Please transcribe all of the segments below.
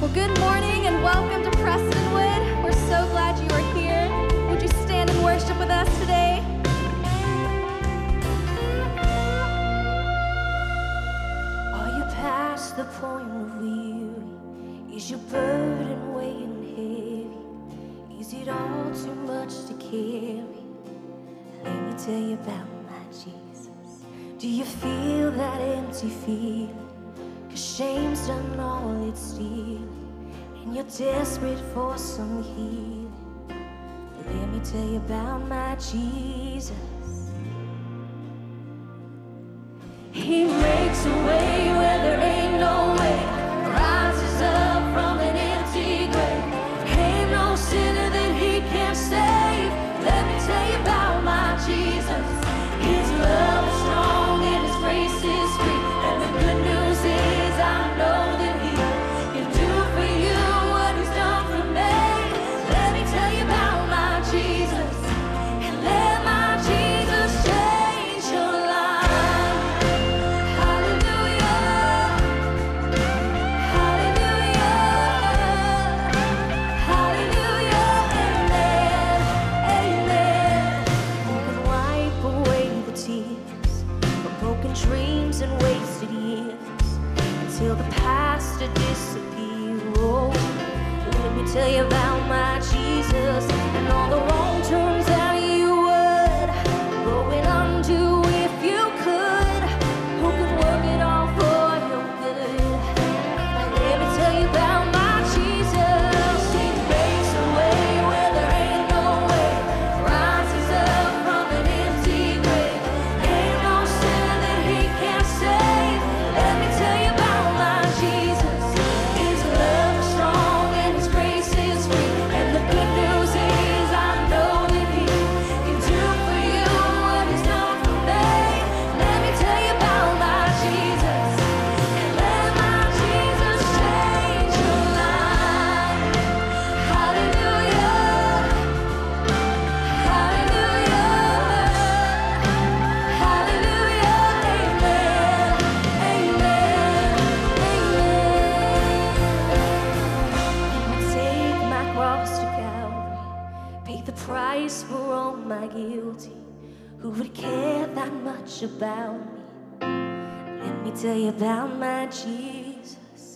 Good morning and welcome to Prestonwood. We're so glad you are here. Would you stand and worship with us today? Are you past the point of weary? Is your burden weighing heavy? Is it all too much to carry? Let me tell you about my Jesus. Do you feel that empty feeling? 'Cause shame's done all it's stealing, and you're desperate for some healing. Let me tell you about my Jesus. He makes a way where there ain't no way, rises up from an empty grave. Ain't no sinner that he can't save. Let me tell you about my Jesus. His love is strong and his grace is free, and the good news is I know that he can do for you what he's done for me. Let me tell you about my Jesus, and let my Jesus change your life. Hallelujah, hallelujah, hallelujah, amen, amen. You can wipe away the tears from broken dreams and wasted years until the past to disappear. Oh, let me tell you about my Jesus and all the wrong turns that you would go and undo if you could. Who could work it all for your good? Let me tell you about my Jesus. He makes a way where there ain't no way, rises up from an empty grave. Ain't no sin that he can't save. Let me tell you about my Jesus. His love is strong and his grace is free, and the good news is I know that he can do for you what he's done for me. Let me tell you about my Jesus, and let my Jesus change your life. Hallelujah, hallelujah, hallelujah, amen, amen, amen. Take my cross to Calvary, pay the price for all my guilty. Who would care that much about me? Let me tell you about my Jesus.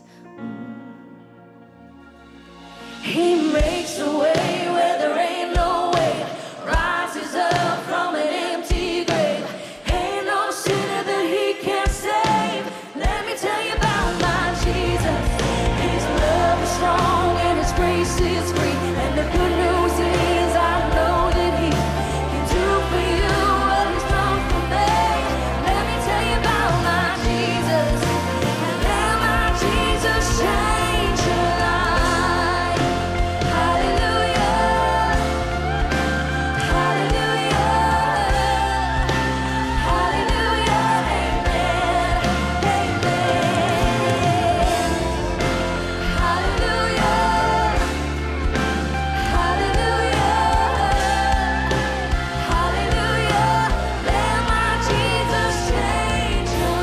He makes a way where there ain't no way, rises up from an empty grave. Ain't no sinner that he can't save. Let me tell you about my Jesus. His love is strong and his grace is free, and the good news is I know that he can do for you what he's done for me. Let me tell you about my Jesus, and let my Jesus change your life. Hallelujah, hallelujah, hallelujah, amen, amen. Hallelujah, hallelujah, hallelujah. Let my Jesus change your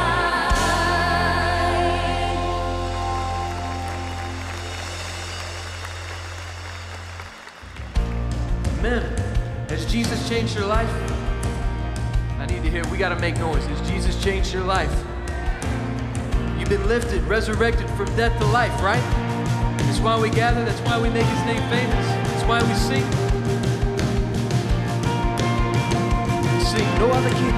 life. Amen. Has Jesus changed your life? I need to hear, we got to make noise. Has Jesus changed your life? You've been lifted, resurrected from death to life, right? That's why we gather. That's why we make his name famous. That's why we sing. We sing, no other king.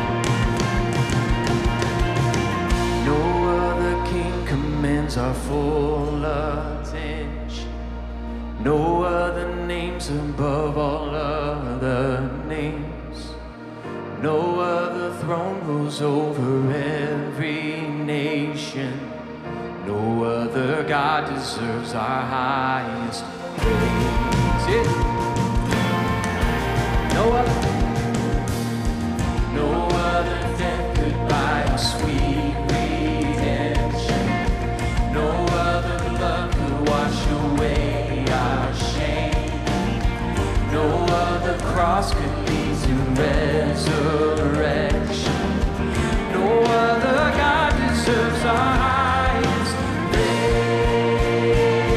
No other king commands our full attention. No other names above all other names. No other throne rules over every nation. No other God deserves our highest praise. Yeah. No other. No other death could buy a sweet redemption. No other blood could wash away our shame. No other cross could lead to resurrection. No other God deserves our highest praise.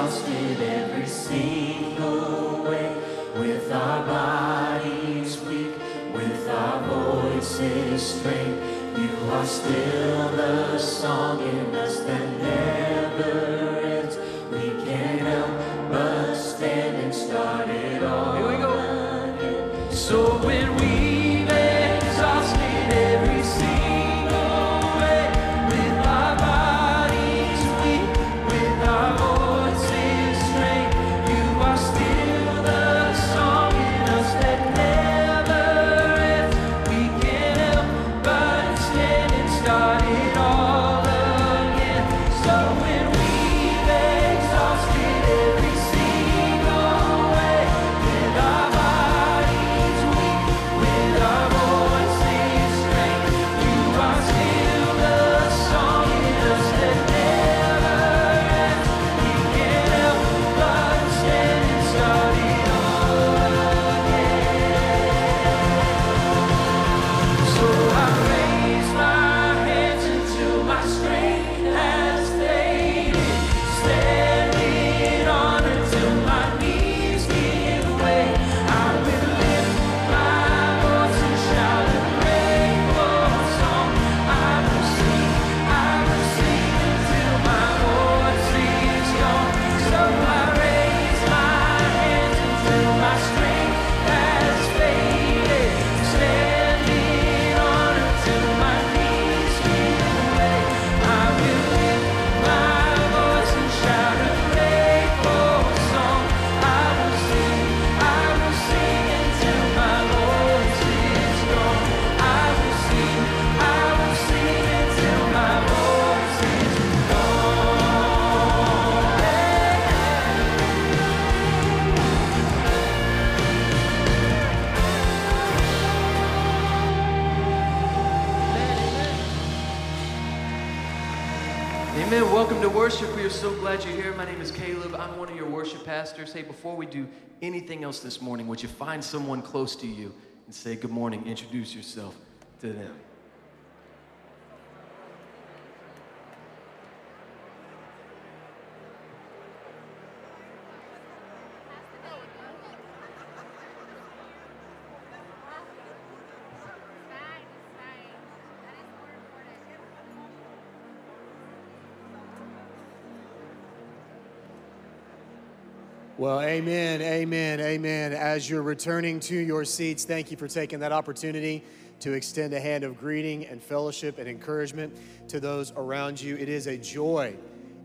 exhausted every single way. With our bodies weak, with our voices strained, you are still the song in us that never ends. We can't help but stand and start it all. Here we go. Again. So when we've exhausted every single way, with our bodies weak, with our voices strained, you are still the song in us that never ends. We can't help but stand and start it all again. So when we've exhausted every single way, with our bodies weak, with our voices strained, you are still the song in us that never ends. We can't help but stand and start it all again. So I raise my hands until my strength has faded, standing on until my knees give way. I will lift my voice and shout a grateful song. I will sing until my voice is gone. So I raise my hands until my strength has faded, standing on until my knees give way. I will lift my voice and shout a grateful song. I will sing until my voice is gone. I will sing until my voice is gone. Amen. Welcome to worship. We are so glad you're here. My name is Caleb. I'm one of your worship pastors. Hey, before we do anything else this morning, would you find someone close to you and say good morning? Introduce yourself to them. Well, amen, amen, amen. As you're returning to your seats, thank you for taking that opportunity to extend a hand of greeting and fellowship and encouragement to those around you. It is a joy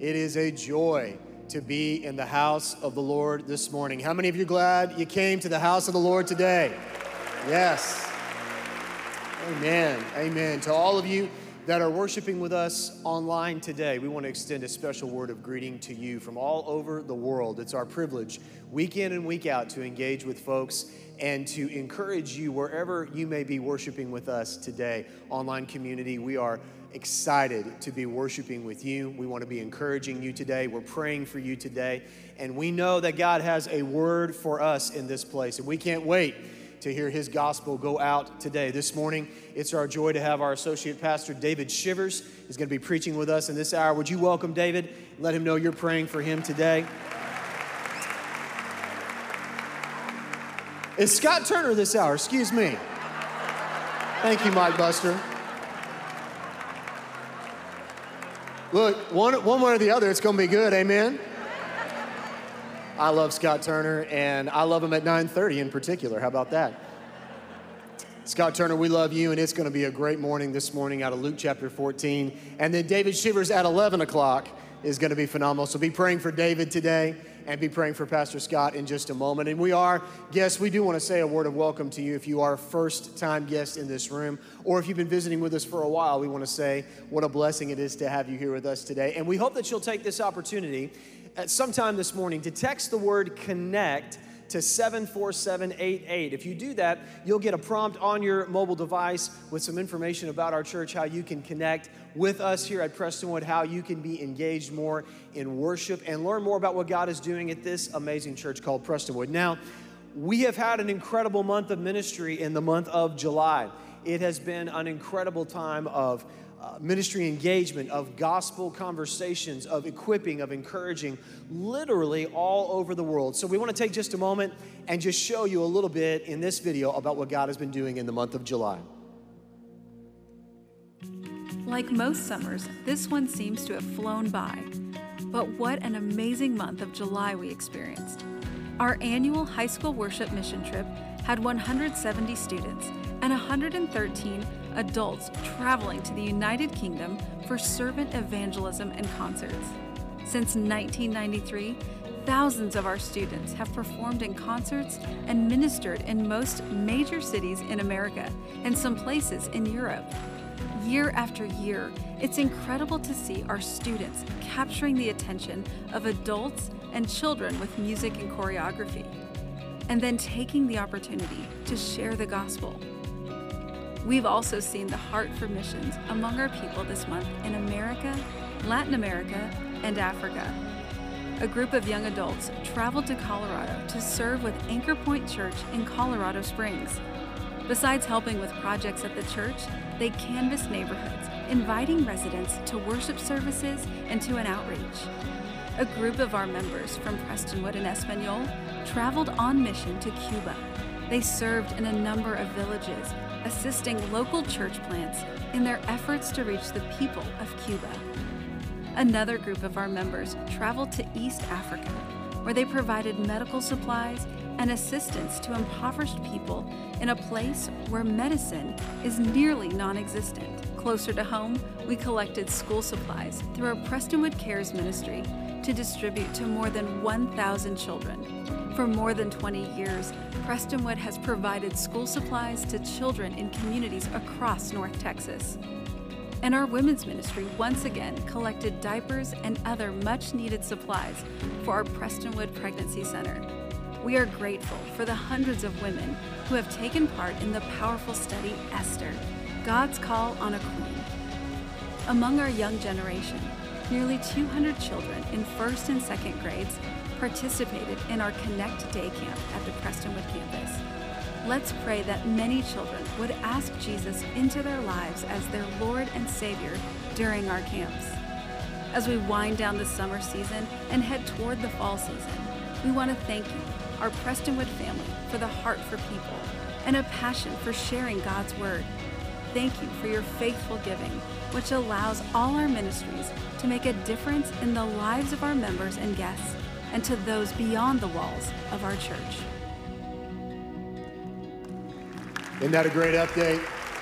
to be in the house of the Lord this morning. How many of you are glad you came to the house of the Lord today? Yes. Amen, amen. To all of you that are worshiping with us online today, we want to extend a special word of greeting to you from all over the world. It's our privilege, week in and week out, to engage with folks and to encourage you wherever you may be worshiping with us today. Online community, we are excited to be worshiping with you. We want to be encouraging you today. We're praying for you today. And we know that God has a word for us in this place. And we can't wait to hear his gospel go out today. This morning, it's our joy to have our associate pastor, David Shivers. He's going to be preaching with us in this hour. Would you welcome David? Let him know you're praying for him today. It's Scott Turner this hour, excuse me. Thank you, Mike Buster. Look, one way or the other, it's going to be good, amen? I love Scott Turner, and I love him at 9:30 in particular. How about that? Scott Turner, we love you, and it's going to be a great morning this morning out of Luke chapter 14. And then David Shivers at 11 o'clock is going to be phenomenal. So be praying for David today and be praying for Pastor Scott in just a moment. And we do want to say a word of welcome to you if you are a first-time guest in this room, or if you've been visiting with us for a while. We want to say what a blessing it is to have you here with us today. And we hope that you'll take this opportunity at sometime this morning to text the word CONNECT to 74788. If you do that, you'll get a prompt on your mobile device with some information about our church, how you can connect with us here at Prestonwood, how you can be engaged more in worship and learn more about what God is doing at this amazing church called Prestonwood. Now, we have had an incredible month of ministry in the month of July. It has been an incredible time of ministry engagement, of gospel conversations, of equipping, of encouraging, literally all over the world. So we want to take just a moment and just show you a little bit in this video about what God has been doing in the month of July. Like most summers, this one seems to have flown by. But what an amazing month of July we experienced. Our annual high school worship mission trip had 170 students and 113 adults traveling to the United Kingdom for servant evangelism and concerts. Since 1993, thousands of our students have performed in concerts and ministered in most major cities in America and some places in Europe. Year after year, it's incredible to see our students capturing the attention of adults and children with music and choreography, and then taking the opportunity to share the gospel. We've also seen the heart for missions among our people this month in America, Latin America, and Africa. A group of young adults traveled to Colorado to serve with Anchor Point Church in Colorado Springs. Besides helping with projects at the church, they canvassed neighborhoods, inviting residents to worship services and to an outreach. A group of our members from Prestonwood and Espanol traveled on mission to Cuba. They served in a number of villages, assisting local church plants in their efforts to reach the people of Cuba. Another group of our members traveled to East Africa, where they provided medical supplies and assistance to impoverished people in a place where medicine is nearly non-existent. Closer to home, we collected school supplies through our Prestonwood Cares ministry to distribute to more than 1,000 children. For more than 20 years, Prestonwood has provided school supplies to children in communities across North Texas. And our women's ministry once again collected diapers and other much-needed supplies for our Prestonwood Pregnancy Center. We are grateful for the hundreds of women who have taken part in the powerful study Esther, God's Call on a Queen. Among our young generation, nearly 200 children in first and second grades participated in our Connect Day Camp at the Prestonwood campus. Let's pray that many children would ask Jesus into their lives as their Lord and Savior during our camps. As we wind down the summer season and head toward the fall season, we want to thank you, our Prestonwood family, for the heart for people and a passion for sharing God's Word. Thank you for your faithful giving, which allows all our ministries to make a difference in the lives of our members and guests and to those beyond the walls of our church. Isn't that a great update?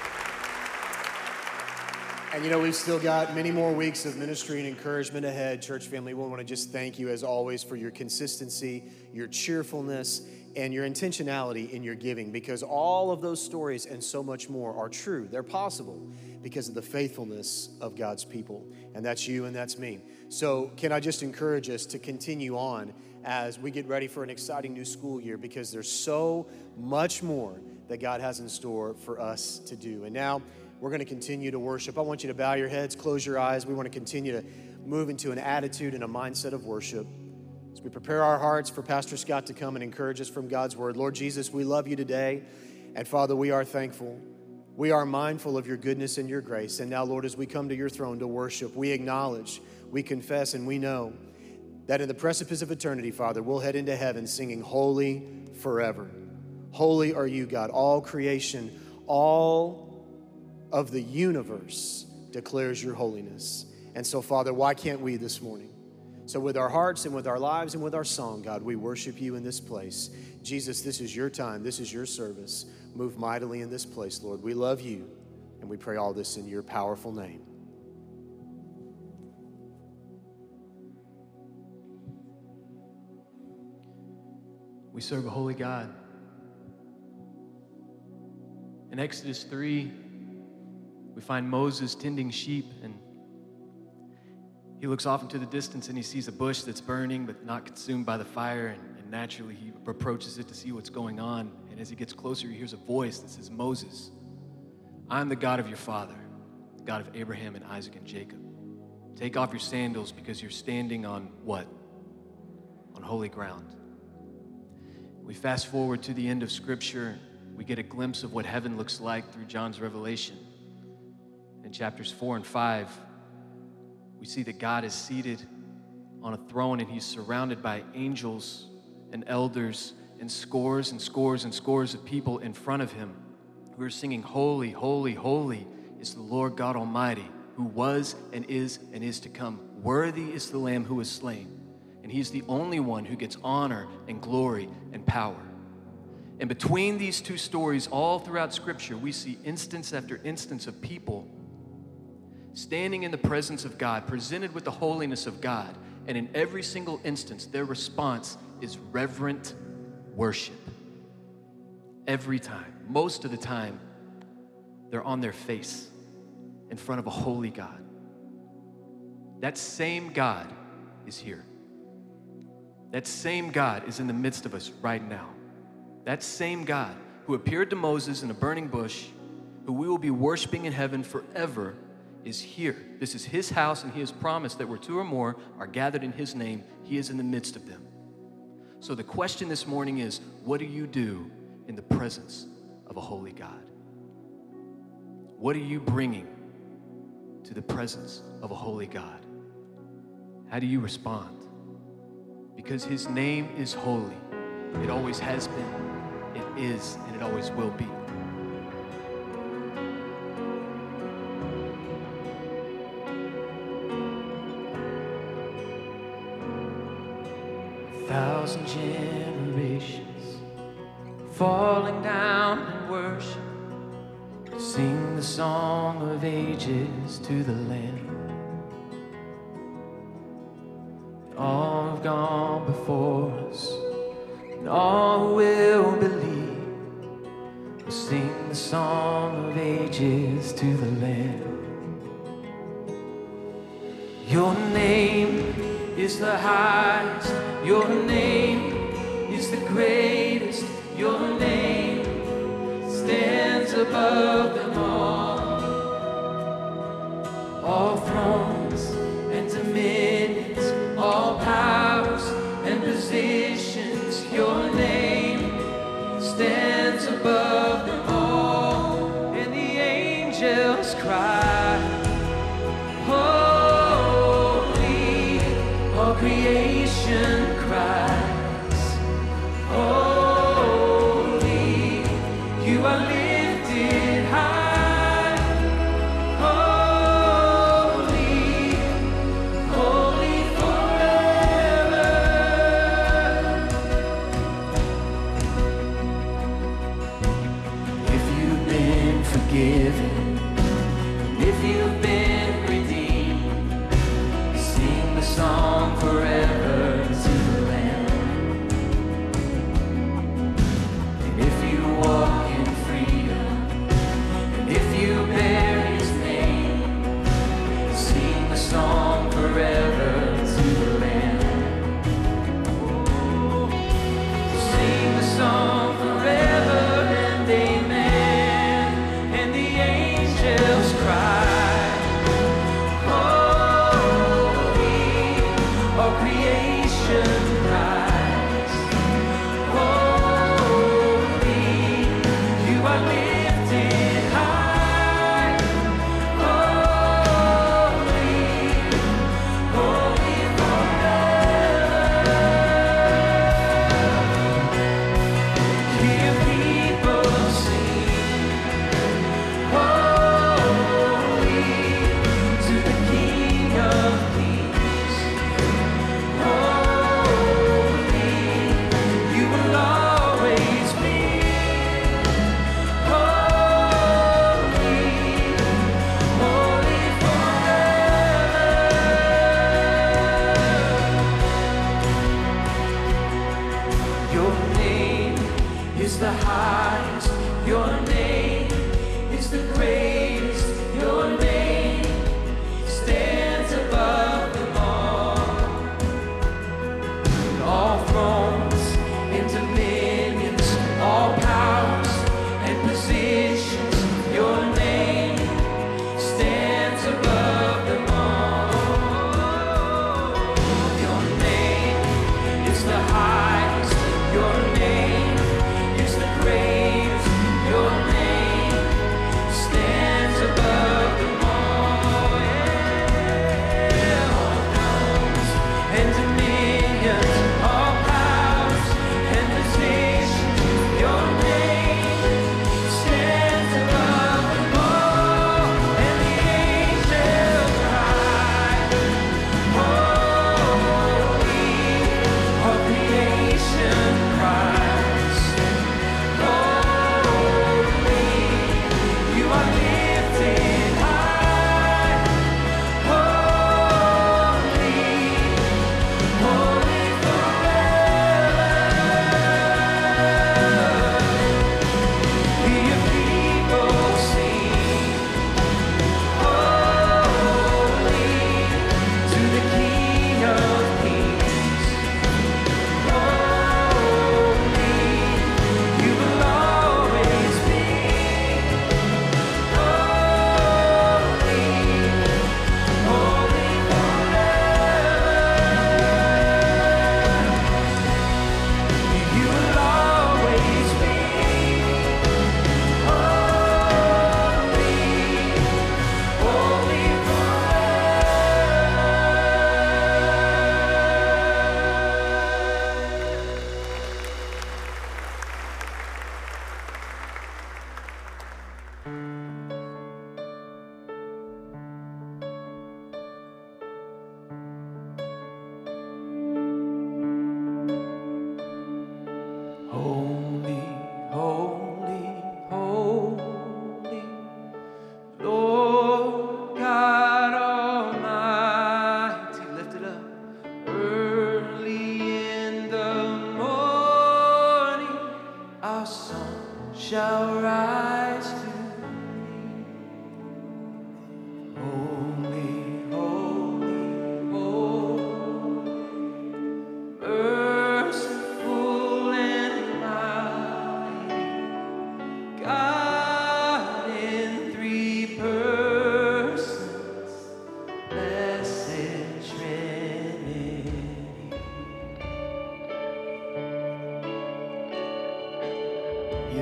And you know, we've still got many more weeks of ministry and encouragement ahead. Church family, we want to just thank you as always for your consistency, your cheerfulness, and your intentionality in your giving, because all of those stories and so much more are true. They're possible because of the faithfulness of God's people. And that's you and that's me. So can I just encourage us to continue on as we get ready for an exciting new school year, because there's so much more that God has in store for us to do. And now we're going to continue to worship. I want you to bow your heads, close your eyes. We want to continue to move into an attitude and a mindset of worship as we prepare our hearts for Pastor Scott to come and encourage us from God's Word. Lord Jesus, we love you today. And Father, we are thankful. We are mindful of your goodness and your grace. And now, Lord, as we come to your throne to worship, we acknowledge, we confess, and we know that in the precipice of eternity, Father, we'll head into heaven singing holy forever. Holy are you, God. All creation, all of the universe declares your holiness. And so, Father, why can't we this morning? So with our hearts and with our lives and with our song, God, we worship you in this place. Jesus, this is your time. This is your service. Move mightily in this place, Lord. We love you, and we pray all this in your powerful name. We serve a holy God. In Exodus 3, we find Moses tending sheep, and he looks off into the distance and he sees a bush that's burning but not consumed by the fire, and naturally he approaches it to see what's going on. And as he gets closer, he hears a voice that says, Moses, I'm the God of your father, the God of Abraham and Isaac and Jacob. Take off your sandals because you're standing on what? On holy ground. We fast forward to the end of Scripture. We get a glimpse of what heaven looks like through John's revelation. In chapters 4 and 5, we see that God is seated on a throne and he's surrounded by angels and elders and scores and scores and scores of people in front of him who are singing, "Holy, holy, holy is the Lord God Almighty, who was and is to come. Worthy is the Lamb who was slain." And he's the only one who gets honor and glory and power. And between these two stories, all throughout Scripture, we see instance after instance of people standing in the presence of God, presented with the holiness of God. And in every single instance, their response is reverent worship. Every time. Most of the time, they're on their face in front of a holy God. That same God is here. That same God is in the midst of us right now. That same God who appeared to Moses in a burning bush, who we will be worshiping in heaven forever, is here. This is his house, and he has promised that where two or more are gathered in his name, he is in the midst of them. So the question this morning is, what do you do in the presence of a holy God? What are you bringing to the presence of a holy God? How do you respond? Because his name is holy. It always has been, it is, and it always will be. A thousand generations falling down in worship to sing the song of ages to the Lamb. All have gone before us, and all who will believe will sing the song of ages to the Lamb. Your name is the highest, your name is the greatest, your name stands above them all thrones and dominions, all powers and positions, your name stands above them all, and the angels cry, holy, all creation cries, holy, you are lifted high, holy, holy forever. If you've been forgiven, if you've been redeemed, sing the song forever to the Lamb. And if you walk in freedom, and if you bear his name, sing the song forever to the Lamb. Sing the song forever and amen, and the angels cry, holy, all creation cries, holy, you are lifted high, holy,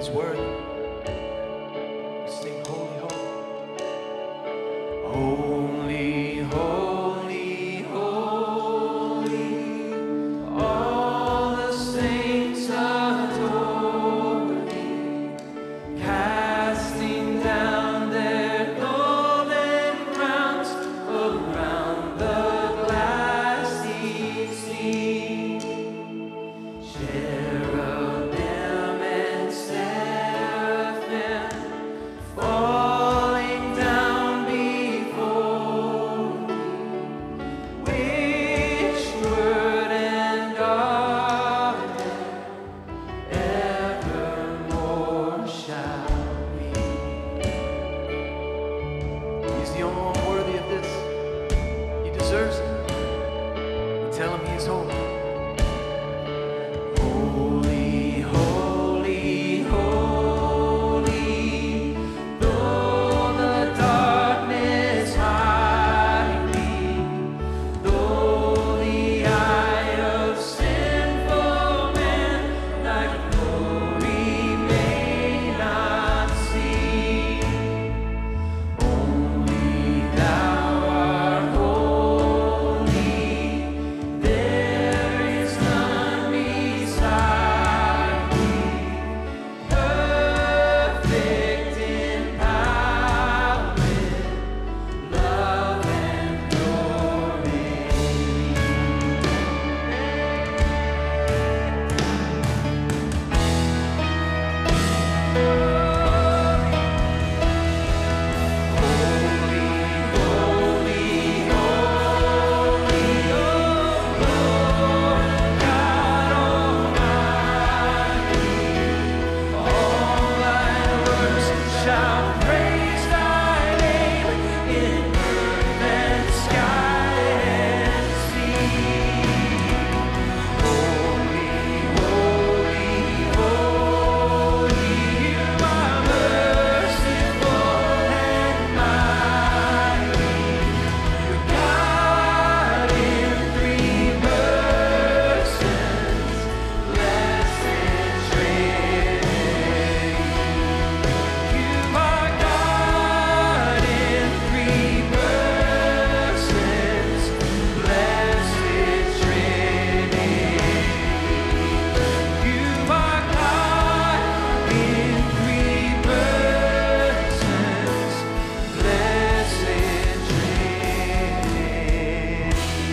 He's worthy. We sing holy, holy. Holy, holy, holy. All the saints adore thee, casting down their golden crowns around the glassy sea. Cherubim and seraphim falling down before thee, which word and garden evermore shall be. He's the only one worthy of this. He deserves it. We tell him he's holy. Holy, holy, holy. Though the darkness hide me, though the eye of sinful man thy glory may not see, only thou art holy. There is none beside thee, perfect in power, love and glory. Holy, holy, holy, Lord God Almighty. All thy works shall praise thy name in earth and sky and sea. Holy, holy, holy, you are merciful and mighty. You're God in three persons, blessed Trinity. You are God in three persons, blessed Trinity. You are God in three persons, blessed Trinity.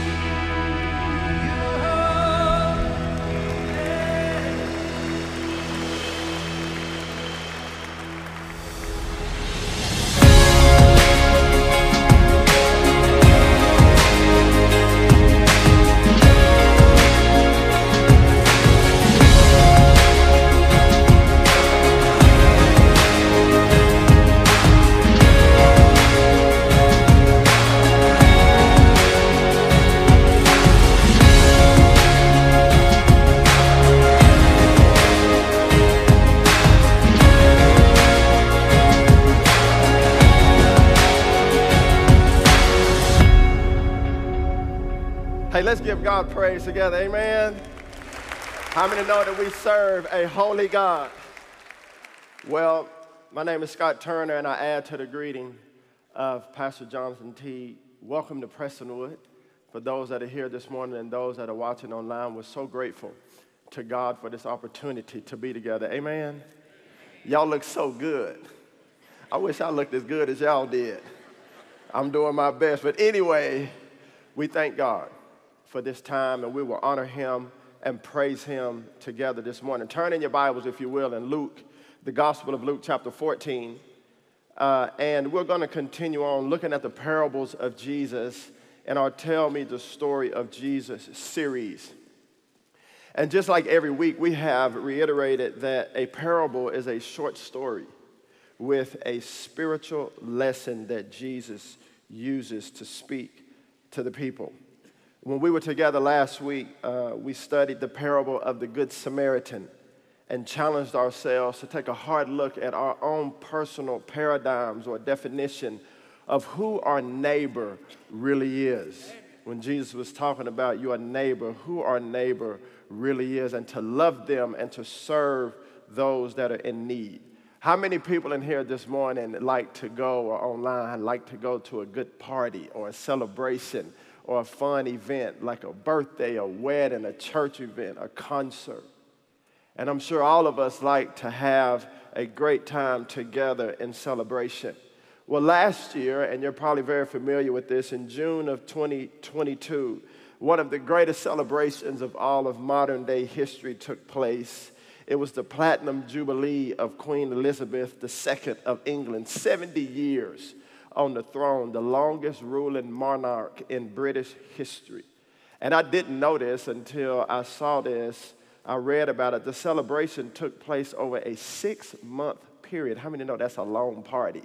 Hey, let's give God praise together, amen. How many know that we serve a holy God? Well, my name is Scott Turner, and I add to the greeting of Pastor Jonathan T. Welcome to Prestonwood. For those that are here this morning and those that are watching online, we're so grateful to God for this opportunity to be together, amen. Y'all look so good. I wish I looked as good as y'all did. I'm doing my best, but anyway, we thank God for this time, and we will honor him and praise him together this morning. Turn in your Bibles, if you will, in Luke, the Gospel of Luke, chapter 14. And we're going to continue on looking at the parables of Jesus in our Tell Me the Story of Jesus series. And just like every week, we have reiterated that a parable is a short story with a spiritual lesson that Jesus uses to speak to the people. When we were together last week, we studied the parable of the Good Samaritan and challenged ourselves to take a hard look at our own personal paradigms or definition of who our neighbor really is. When Jesus was talking about your neighbor, who our neighbor really is, and to love them and to serve those that are in need. How many people in here this morning like to go or online, like to go to a good party or a celebration or a fun event like a birthday, a wedding, a church event, a concert? And I'm sure all of us like to have a great time together in celebration. Well, last year, and you're probably very familiar with this, in June of 2022, one of the greatest celebrations of all of modern day history took place. It was the Platinum Jubilee of Queen Elizabeth II of England, 70 years on the throne, the longest ruling monarch in British history. And I didn't know this until I saw this. I read about it. The celebration took place over a 6-month period. How many know that's a long party?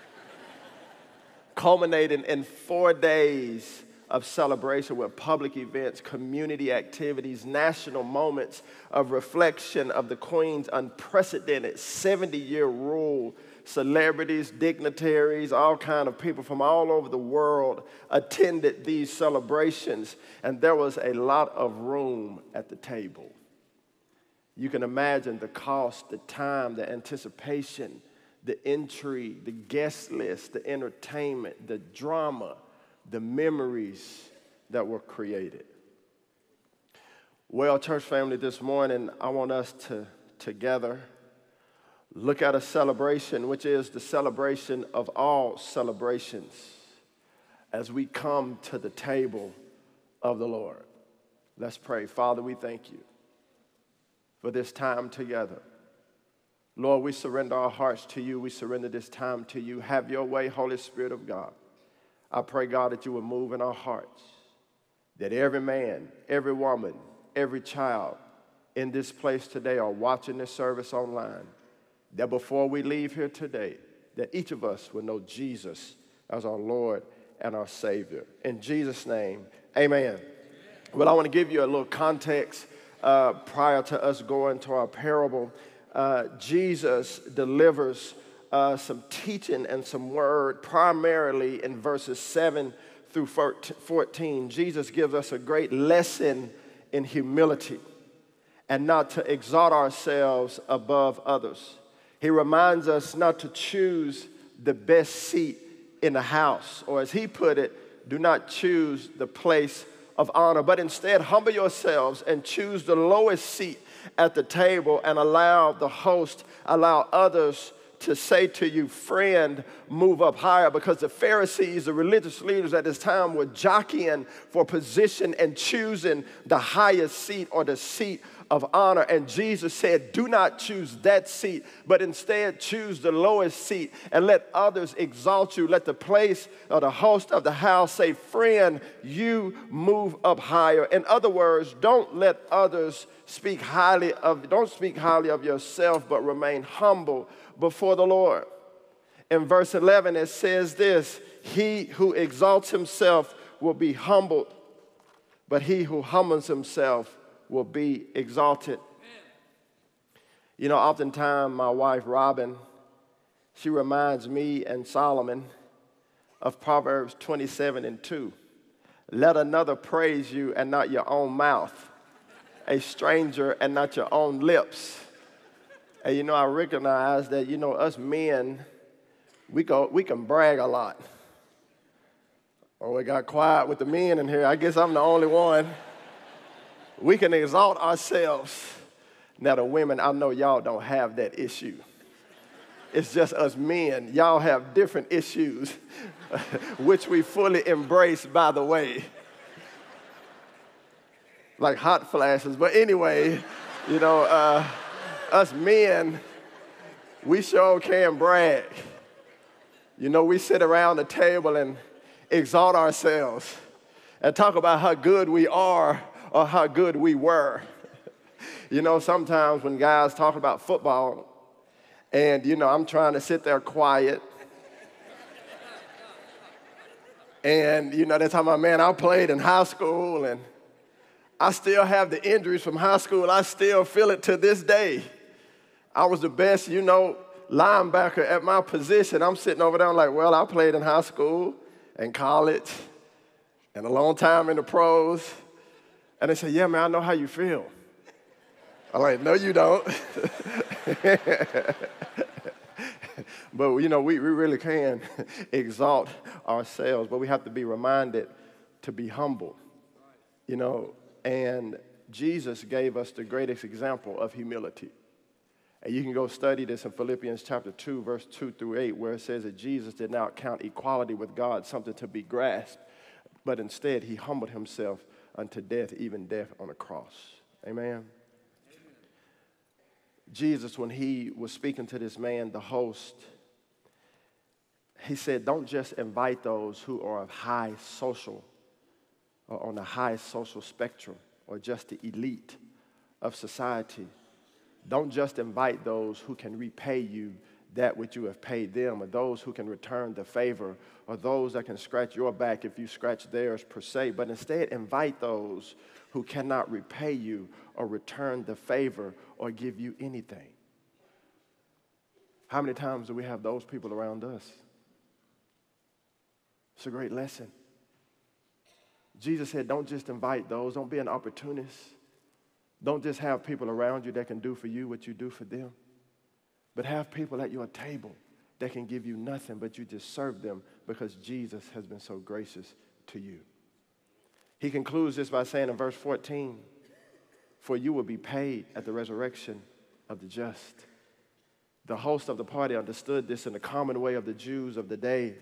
Culminating in 4 days of celebration with public events, community activities, national moments of reflection of the Queen's unprecedented 70-year rule. Celebrities, dignitaries, all kind of people from all over the world attended these celebrations, and there was a lot of room at the table. You can imagine the cost, the time, the anticipation, the intrigue, the guest list, the entertainment, the drama, the memories that were created. Well, church family, this morning, I want us to together look at a celebration, which is the celebration of all celebrations, as we come to the table of the Lord. Let's pray. Father, we thank you for this time together. Lord, we surrender our hearts to you. We surrender this time to you. Have your way, Holy Spirit of God. I pray, God, that you will move in our hearts, that every man, every woman, every child in this place today or watching this service online, that before we leave here today, that each of us will know Jesus as our Lord and our Savior. In Jesus' name, amen. Well, I want to give you a little context prior to us going to our parable. Jesus delivers some teaching and some word, primarily in verses 7 through 14. Jesus gives us a great lesson in humility and not to exalt ourselves above others. He reminds us not to choose the best seat in the house, or as he put it, do not choose the place of honor, but instead humble yourselves and choose the lowest seat at the table and allow the host, allow others to say to you, friend, move up higher, because the Pharisees, the religious leaders at this time, were jockeying for position and choosing the highest seat or the seat of honor. And Jesus said, do not choose that seat, but instead choose the lowest seat and let others exalt you. Let the place or the host of the house say, friend, you move up higher. In other words, don't speak highly of yourself, but remain humble before the Lord. In verse 11, it says this, he who exalts himself will be humbled, but he who humbles himself will be exalted. You know, oftentimes my wife, Robin, she reminds me and Solomon of Proverbs 27:2. Let another praise you and not your own mouth, a stranger and not your own lips. And you know, I recognize that, you know, us men, we can brag a lot. Oh, we got quiet with the men in here. I guess I'm the only one. We can exalt ourselves. Now, the women, I know y'all don't have that issue. It's just us men. Y'all have different issues, which we fully embrace, by the way. Like hot flashes. But anyway, you know, us men, we sure can brag. You know, we sit around the table and exalt ourselves and talk about how good we are or how good we were. You know, sometimes when guys talk about football and, you know, I'm trying to sit there quiet and, you know, they're talking about, man, I played in high school and I still have the injuries from high school. I still feel it to this day. I was the best, you know, linebacker at my position. I'm sitting over there, I'm like, well, I played in high school and college and a long time in the pros. And they say, yeah, man, I know how you feel. I'm like, no, you don't. But, you know, we really can exalt ourselves, but we have to be reminded to be humble, you know. And Jesus gave us the greatest example of humility. And you can go study this in Philippians chapter 2, verse 2 through 8, where it says that Jesus did not count equality with God something to be grasped, but instead he humbled himself unto death, even death on a cross. Amen. Jesus, when he was speaking to this man, the host, he said, don't just invite those who are of high social, or on the highest social spectrum, or just the elite of society. Don't just invite those who can repay you that which you have paid them, or those who can return the favor, or those that can scratch your back if you scratch theirs per se, but instead invite those who cannot repay you or return the favor or give you anything. How many times do we have those people around us? It's a great lesson. Jesus said, don't just invite those. Don't be an opportunist. Don't just have people around you that can do for you what you do for them, but have people at your table that can give you nothing, but you just serve them because Jesus has been so gracious to you. He concludes this by saying in verse 14, for you will be paid at the resurrection of the just. The host of the party understood this in the common way of the Jews of the day,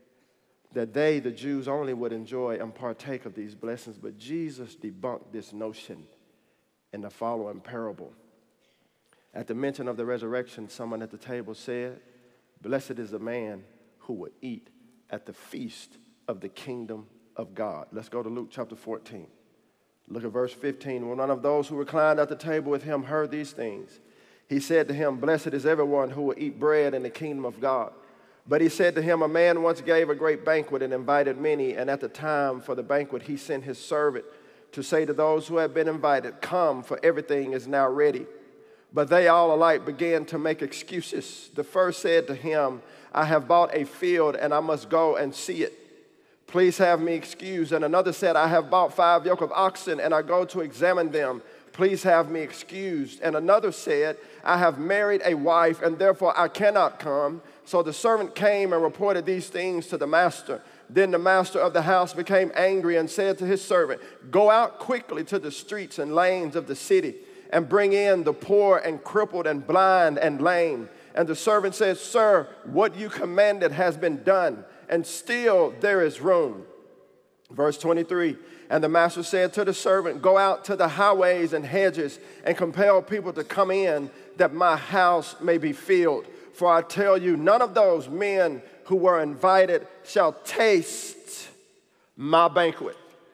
that they, the Jews, only would enjoy and partake of these blessings, but Jesus debunked this notion in the following parable. At the mention of the resurrection, someone at the table said, blessed is the man who will eat at the feast of the kingdom of God. Let's go to Luke chapter 14. Look at verse 15. When one of those who reclined at the table with him heard these things, he said to him, blessed is everyone who will eat bread in the kingdom of God. But he said to him, a man once gave a great banquet and invited many, and at the time for the banquet he sent his servant to say to those who had been invited, come, for everything is now ready. But they all alike began to make excuses. The first said to him, I have bought a field and I must go and see it. Please have me excused. And another said, I have bought 5 yoke of oxen and I go to examine them. Please have me excused. And another said, I have married a wife and therefore I cannot come. So the servant came and reported these things to the master. Then the master of the house became angry and said to his servant, go out quickly to the streets and lanes of the city and bring in the poor and crippled and blind and lame. And the servant said, sir, what you commanded has been done, and still there is room. Verse 23, and the master said to the servant, go out to the highways and hedges and compel people to come in, that my house may be filled. For I tell you, none of those men who were invited shall taste my banquet.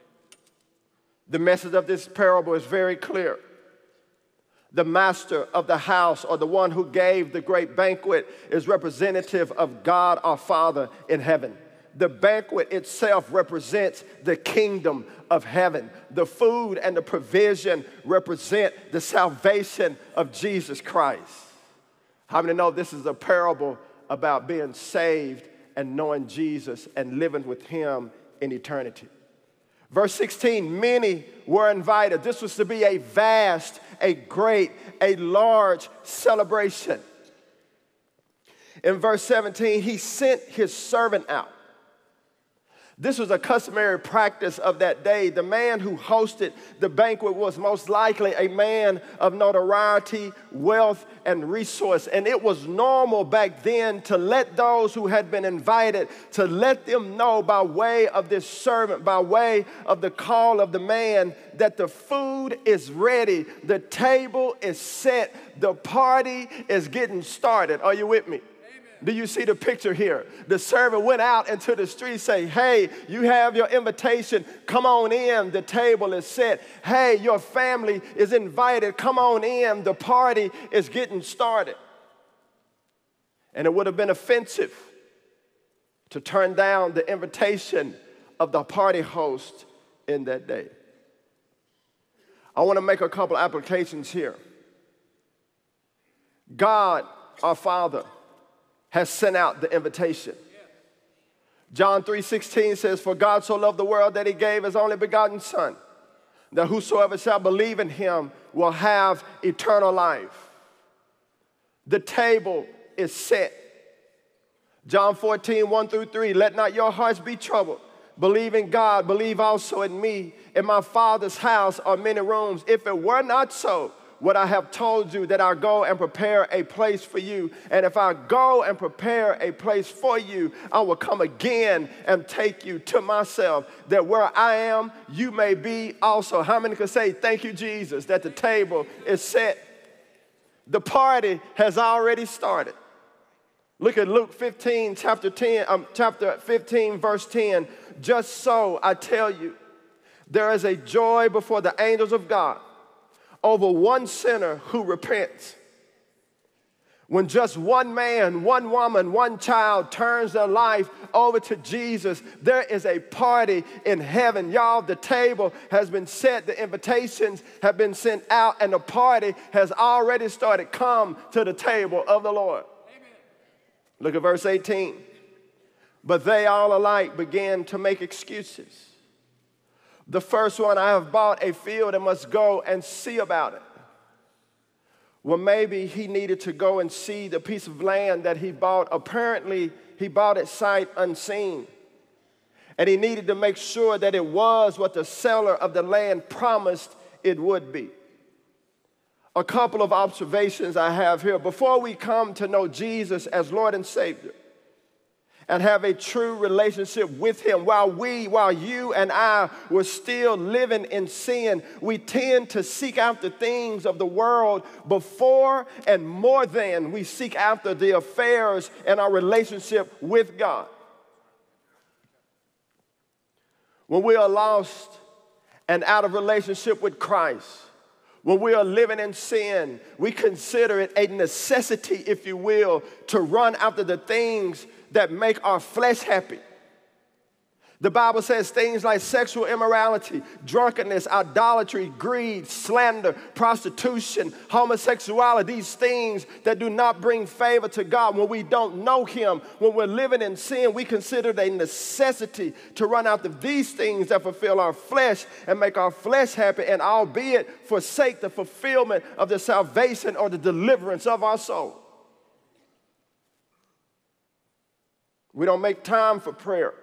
The message of this parable is very clear. The master of the house, or the one who gave the great banquet, is representative of God our Father in heaven. The banquet itself represents the kingdom of heaven. The food and the provision represent the salvation of Jesus Christ. How many know this is a parable about being saved and knowing Jesus and living with him in eternity? Verse 16, many were invited. This was to be a vast, a great, a large celebration. In verse 17, he sent his servant out. This was a customary practice of that day. The man who hosted the banquet was most likely a man of notoriety, wealth, and resource. And it was normal back then to let those who had been invited, to let them know by way of this servant, by way of the call of the man, that the food is ready, the table is set, the party is getting started. Are you with me? Do you see the picture here? The servant went out into the street saying, hey, you have your invitation. Come on in. The table is set. Hey, your family is invited. Come on in. The party is getting started. And it would have been offensive to turn down the invitation of the party host in that day. I want to make a couple applications here. God, our Father, has sent out the invitation. John 3:16 says, for God so loved the world that he gave his only begotten Son. that whosoever shall believe in him will have eternal life. The table is set. John 14, 1 through 3, let not your hearts be troubled. Believe in God, believe also in me. In my Father's house are many rooms. If it were not so, would I have told you that I go and prepare a place for you? And if I go and prepare a place for you, I will come again and take you to myself, that where I am, you may be also. How many can say, thank you, Jesus, that the table is set? The party has already started. Look at Luke 15, chapter 15, verse 10. Just so I tell you, there is a joy before the angels of God over one sinner who repents. When just one man, one woman, one child turns their life over to Jesus, there is a party in heaven. Y'all, the table has been set, the invitations have been sent out, and the party has already started. Come to the table of the Lord. Amen. Look at verse 18. But they all alike began to make excuses. The first one, I have bought a field and must go and see about it. Well, maybe he needed to go and see the piece of land that he bought. Apparently, he bought it sight unseen. And he needed to make sure that it was what the seller of the land promised it would be. A couple of observations I have here. Before we come to know Jesus as Lord and Savior, and have a true relationship with him, while you and I were still living in sin, we tend to seek after things of the world before and more than we seek after the affairs and our relationship with God. When we are lost and out of relationship with Christ, when we are living in sin, we consider it a necessity, if you will, to run after the things that make our flesh happy. The Bible says things like sexual immorality, drunkenness, idolatry, greed, slander, prostitution, homosexuality, these things that do not bring favor to God. When we don't know him, when we're living in sin, we consider it a necessity to run after these things that fulfill our flesh and make our flesh happy, and albeit forsake the fulfillment of the salvation or the deliverance of our soul. We don't make time for prayer.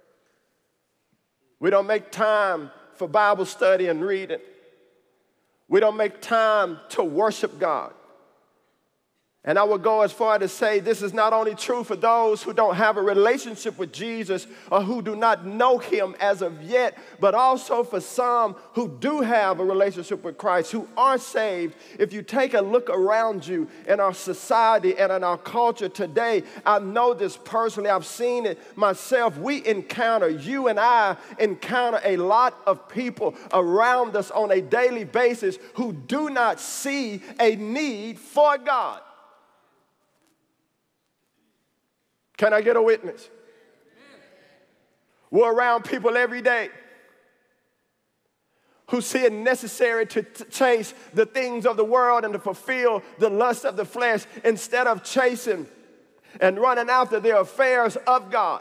We don't make time for Bible study and reading. We don't make time to worship God. And I would go as far to say this is not only true for those who don't have a relationship with Jesus or who do not know him as of yet, but also for some who do have a relationship with Christ, who are saved. If you take a look around you in our society and in our culture today, I know this personally, I've seen it myself. You and I encounter a lot of people around us on a daily basis who do not see a need for God. Can I get a witness? We're around people every day who see it necessary to chase the things of the world and to fulfill the lust of the flesh instead of chasing and running after the affairs of God.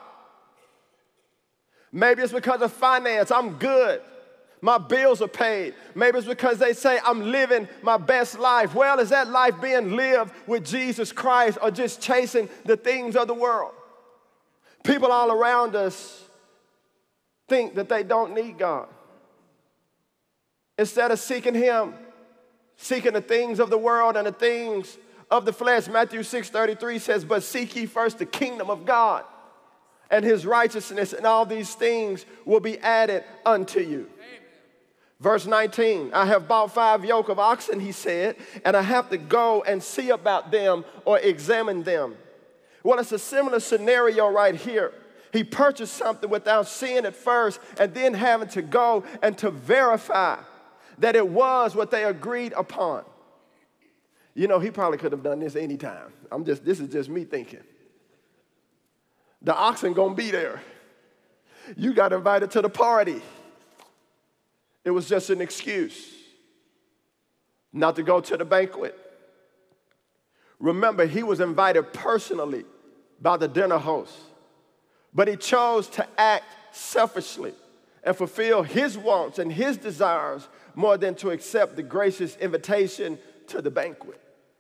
Maybe it's because of finance. I'm good. My bills are paid. Maybe it's because they say I'm living my best life. Well, is that life being lived with Jesus Christ or just chasing the things of the world? People all around us think that they don't need God. Instead of seeking him, seeking the things of the world and the things of the flesh, Matthew 6:33 says, but seek ye first the kingdom of God and his righteousness, and all these things will be added unto you. Verse 19, I have bought 5 yoke of oxen, he said, and I have to go and see about them or examine them. Well, it's a similar scenario right here. He purchased something without seeing it first and then having to go and to verify that it was what they agreed upon. You know, he probably could have done this anytime. This is just me thinking. The oxen gonna be there. You got invited to the party. It was just an excuse not to go to the banquet. Remember, he was invited personally by the dinner host, but he chose to act selfishly and fulfill his wants and his desires more than to accept the gracious invitation to the banquet.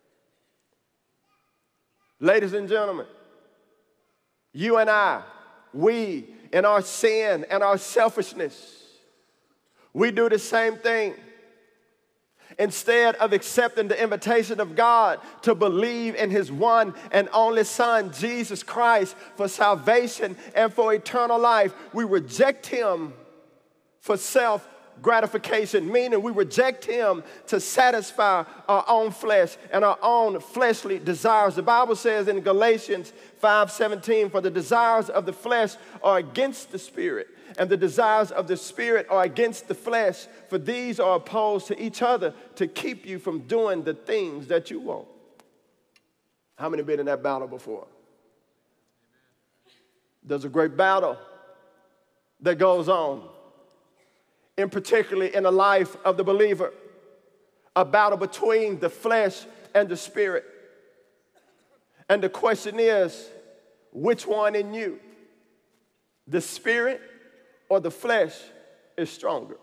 Ladies and gentlemen, you and I, we in our sin and our selfishness, we do the same thing. Instead of accepting the invitation of God to believe in his one and only Son, Jesus Christ, for salvation and for eternal life, we reject him for self-gratification, meaning we reject him to satisfy our own flesh and our own fleshly desires. The Bible says in Galatians 5:17, for the desires of the flesh are against the Spirit, and the desires of the Spirit are against the flesh, for these are opposed to each other to keep you from doing the things that you want. How many been in that battle before? There's a great battle that goes on, in particularly in the life of the believer, a battle between the flesh and the Spirit. And the question is, which one in you, the Spirit or the flesh, is stronger?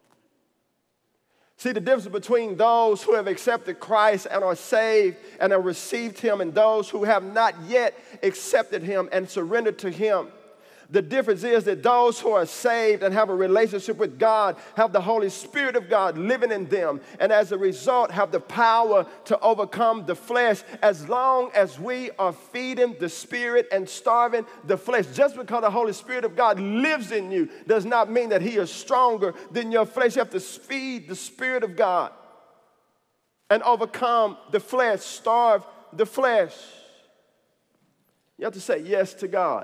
See, the difference between those who have accepted Christ and are saved and have received him and those who have not yet accepted him and surrendered to him. The difference is that those who are saved and have a relationship with God have the Holy Spirit of God living in them, and as a result have the power to overcome the flesh as long as we are feeding the Spirit and starving the flesh. Just because the Holy Spirit of God lives in you does not mean that he is stronger than your flesh. You have to feed the Spirit of God and overcome the flesh, starve the flesh. You have to say yes to God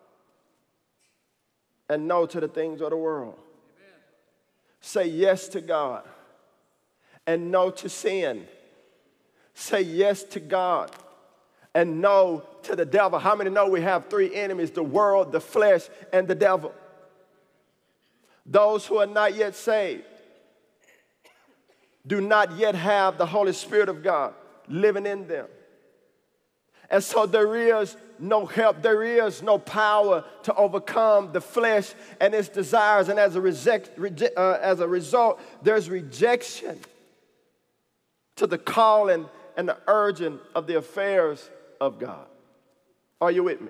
and no to the things of the world. Amen. Say yes to God and no to sin. Say yes to God and no to the devil. How many know we have three enemies: the world, the flesh, and the devil? Those who are not yet saved do not yet have the Holy Spirit of God living in them. And so there is no help, there is no power to overcome the flesh and its desires. And as a result, there's rejection to the calling and the urging of the affairs of God. Are you with me?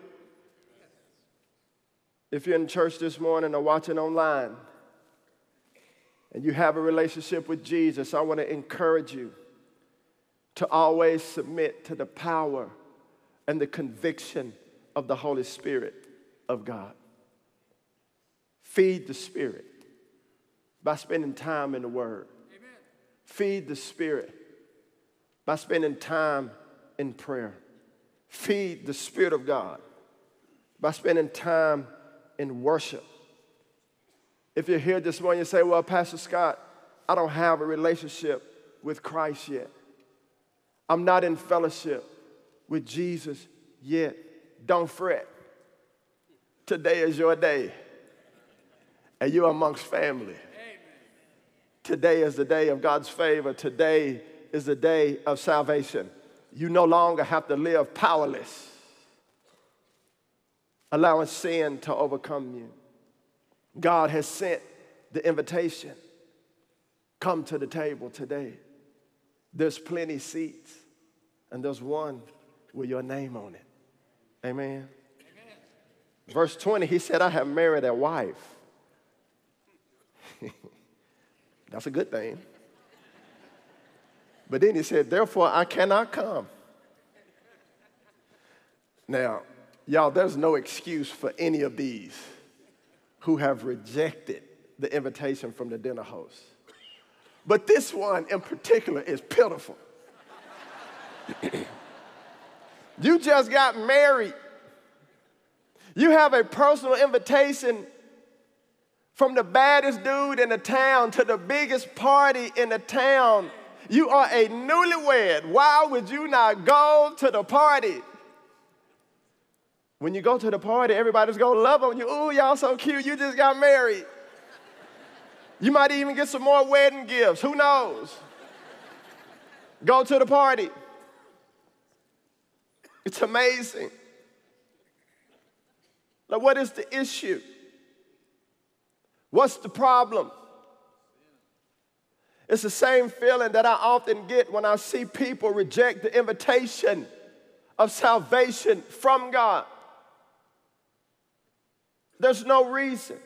If you're in church this morning or watching online and you have a relationship with Jesus, I want to encourage you to always submit to the power and the conviction of the Holy Spirit of God. Feed the Spirit by spending time in the Word. Amen. Feed the Spirit by spending time in prayer. Feed the Spirit of God by spending time in worship. If you're here this morning, you say, well, Pastor Scott, I don't have a relationship with Christ yet. I'm not in fellowship with Jesus yet. Don't fret. Today is your day, and you're amongst family. Amen. Today is the day of God's favor. Today is the day of salvation. You no longer have to live powerless, allowing sin to overcome you. God has sent the invitation. Come to the table today. There's plenty seats, and there's one with your name on it. Amen. Amen. Verse 20, he said, I have married a wife. That's a good thing. But then he said, therefore I cannot come. Now, y'all, there's no excuse for any of these who have rejected the invitation from the dinner host. But this one in particular is pitiful. You just got married. You have a personal invitation from the baddest dude in the town to the biggest party in the town. You are a newlywed. Why would you not go to the party? When you go to the party, everybody's going to love on you. Ooh, y'all so cute. You just got married. You might even get some more wedding gifts. Who knows? Go to the party. It's amazing. Now, what is the issue? What's the problem? It's the same feeling that I often get when I see people reject the invitation of salvation from God. There's no reason.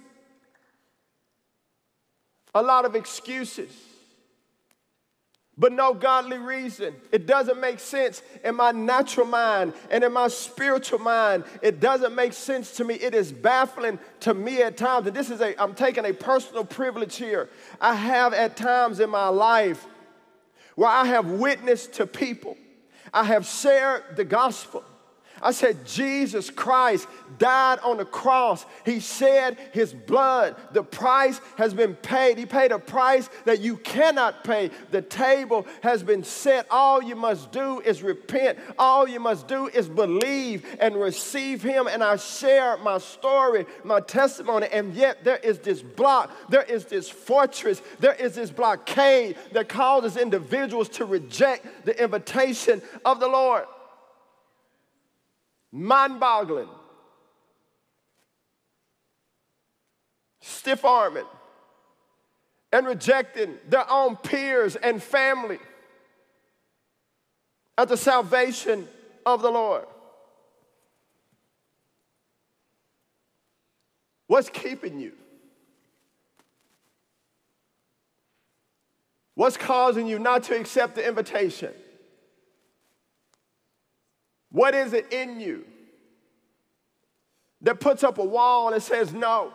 A lot of excuses, but no godly reason. It doesn't make sense in my natural mind and in my spiritual mind. It doesn't make sense to me. It is baffling to me at times. And I'm taking a personal privilege here. I have at times in my life where I have witnessed to people. I have shared the gospel. I said, Jesus Christ died on the cross. He shed his blood. The price has been paid. He paid a price that you cannot pay. The table has been set. All you must do is repent. All you must do is believe and receive him. And I share my story, my testimony, and yet there is this block. There is this fortress. There is this blockade that causes individuals to reject the invitation of the Lord. Mind-boggling, stiff-arming, and rejecting their own peers and family at the salvation of the Lord. What's keeping you? What's causing you not to accept the invitation? What is it in you that puts up a wall and says no?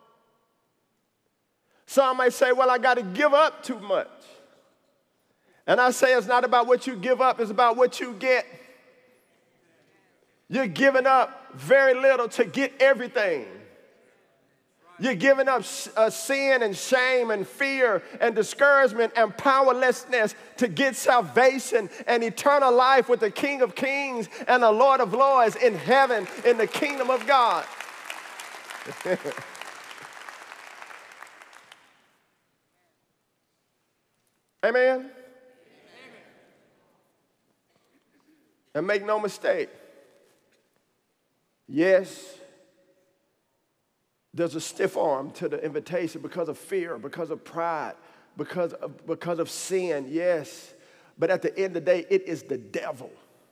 Some may say, well, I got to give up too much. And I say it's not about what you give up, it's about what you get. You're giving up very little to get everything. You're giving up sin and shame and fear and discouragement and powerlessness to get salvation and eternal life with the King of Kings and the Lord of Lords in heaven in the kingdom of God. Amen? And make no mistake, yes, there's a stiff arm to the invitation because of fear, because of pride, because of sin, yes. But at the end of the day, it is the devil.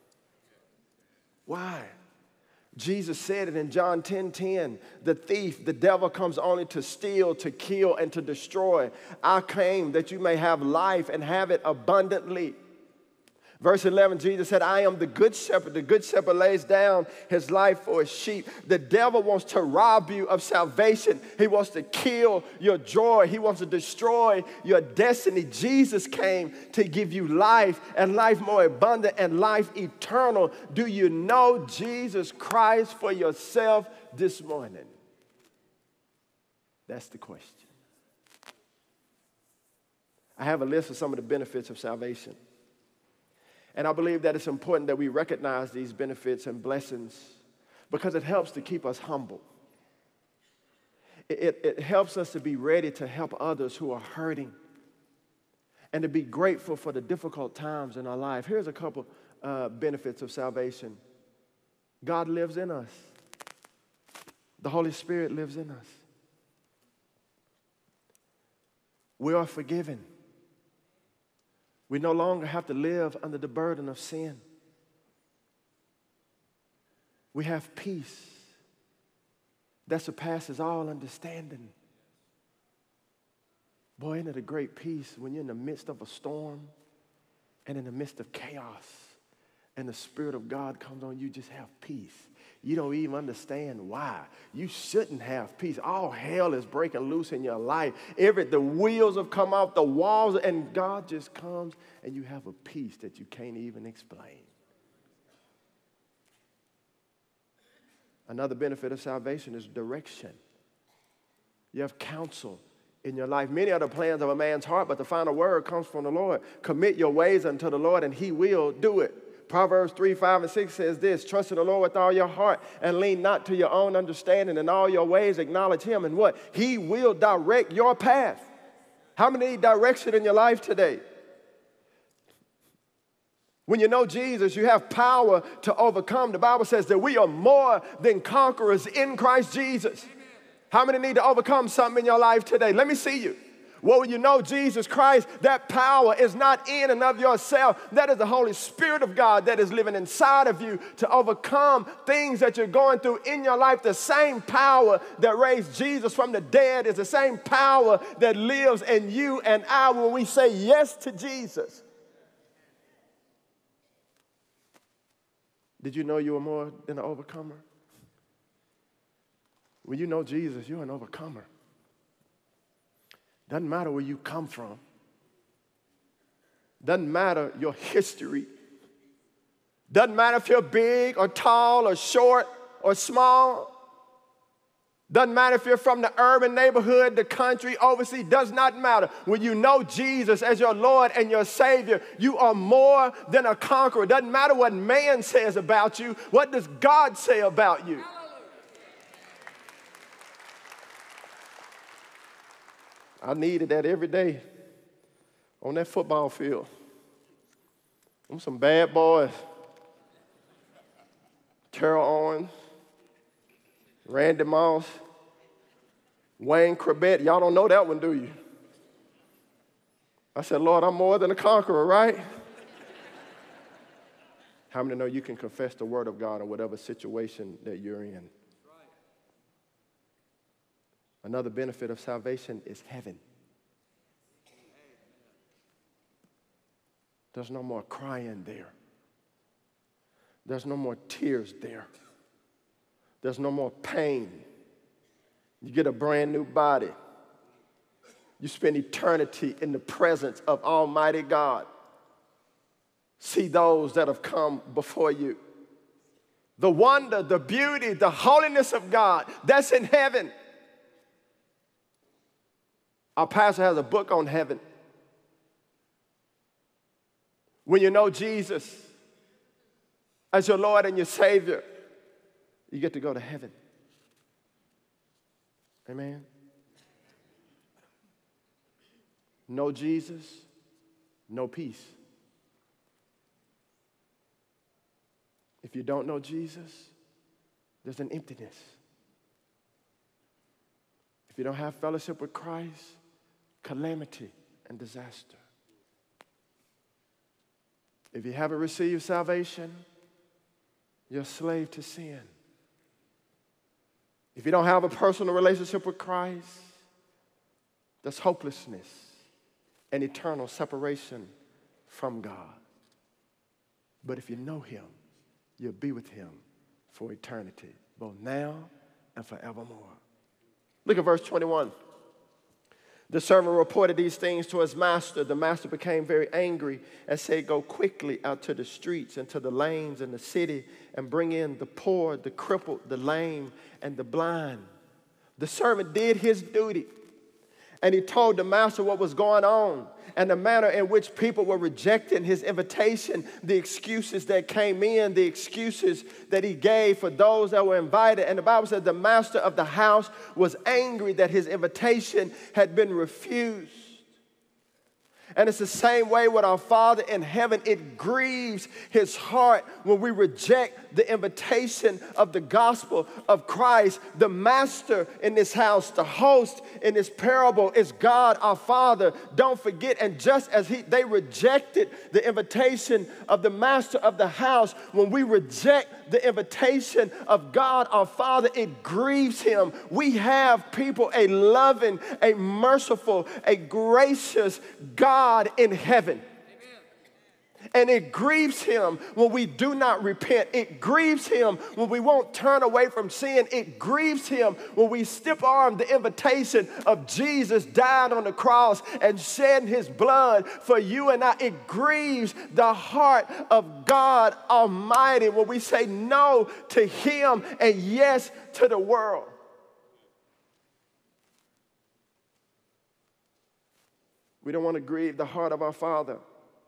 Why? Jesus said it in John 10:10, the thief, the devil comes only to steal, to kill, and to destroy. I came that you may have life and have it abundantly. Verse 11, Jesus said, I am the good shepherd. The good shepherd lays down his life for his sheep. The devil wants to rob you of salvation. He wants to kill your joy. He wants to destroy your destiny. Jesus came to give you life and life more abundant and life eternal. Do you know Jesus Christ for yourself this morning? That's the question. I have a list of some of the benefits of salvation. And I believe that it's important that we recognize these benefits and blessings because it helps to keep us humble. It helps us to be ready to help others who are hurting and to be grateful for the difficult times in our life. Here's a couple benefits of salvation. God lives in us. The Holy Spirit lives in us. We are forgiven. We no longer have to live under the burden of sin. We have peace that surpasses all understanding. Boy, isn't it a great peace when you're in the midst of a storm and in the midst of chaos and the Spirit of God comes on you, just have peace. You don't even understand why. You shouldn't have peace. All hell is breaking loose in your life. The wheels have come off the walls, and God just comes, and you have a peace that you can't even explain. Another benefit of salvation is direction. You have counsel in your life. Many are the plans of a man's heart, but the final word comes from the Lord. Commit your ways unto the Lord, and he will do it. Proverbs 3:5-6 says this, trust in the Lord with all your heart and lean not to your own understanding. In all your ways acknowledge him, and what? He will direct your path. How many need direction in your life today? When you know Jesus, you have power to overcome. The Bible says that we are more than conquerors in Christ Jesus. How many need to overcome something in your life today? Let me see you. Well, when you know Jesus Christ, that power is not in and of yourself. That is the Holy Spirit of God that is living inside of you to overcome things that you're going through in your life. The same power that raised Jesus from the dead is the same power that lives in you and I when we say yes to Jesus. Did you know you were more than an overcomer? When you know Jesus, you're an overcomer. Doesn't matter where you come from. Doesn't matter your history. Doesn't matter if you're big or tall or short or small. Doesn't matter if you're from the urban neighborhood, the country, overseas. Does not matter. When you know Jesus as your Lord and your Savior, you are more than a conqueror. Doesn't matter what man says about you. What does God say about you? I needed that every day on that football field. I'm some bad boys. Terrell Owens, Randy Moss, Wayne Corbett. Y'all don't know that one, do you? I said, Lord, I'm more than a conqueror, right? How many know you can confess the word of God in whatever situation that you're in? Another benefit of salvation is heaven. There's no more crying there. There's no more tears there. There's no more pain. You get a brand new body. You spend eternity in the presence of Almighty God. See those that have come before you. The wonder, the beauty, the holiness of God, that's in heaven. Our pastor has a book on heaven. When you know Jesus as your Lord and your Savior, you get to go to heaven. Amen. No Jesus, no peace. If you don't know Jesus, there's an emptiness. If you don't have fellowship with Christ, calamity and disaster. If you haven't received salvation, you're a slave to sin. If you don't have a personal relationship with Christ, there's hopelessness and eternal separation from God. But if you know him, you'll be with him for eternity, both now and forevermore. Look at verse 21. The servant reported these things to his master. The master became very angry and said, go quickly out to the streets and to the lanes in the city and bring in the poor, the crippled, the lame, and the blind. The servant did his duty, and he told the master what was going on and the manner in which people were rejecting his invitation, the excuses that came in, the excuses that he gave for those that were invited. And the Bible said the master of the house was angry that his invitation had been refused. And it's the same way with our Father in heaven. It grieves his heart when we reject the invitation of the gospel of Christ. The master in this house, the host in this parable is God our Father. Don't forget, and just as they rejected the invitation of the master of the house, when we reject the invitation of God our Father, it grieves him. We have people, a loving, a merciful, a gracious God in heaven. And it grieves him when we do not repent. It grieves him when we won't turn away from sin. It grieves him when we stiff-arm the invitation of Jesus dying on the cross and shedding his blood for you and I. It grieves the heart of God Almighty when we say no to him and yes to the world. We don't want to grieve the heart of our Father.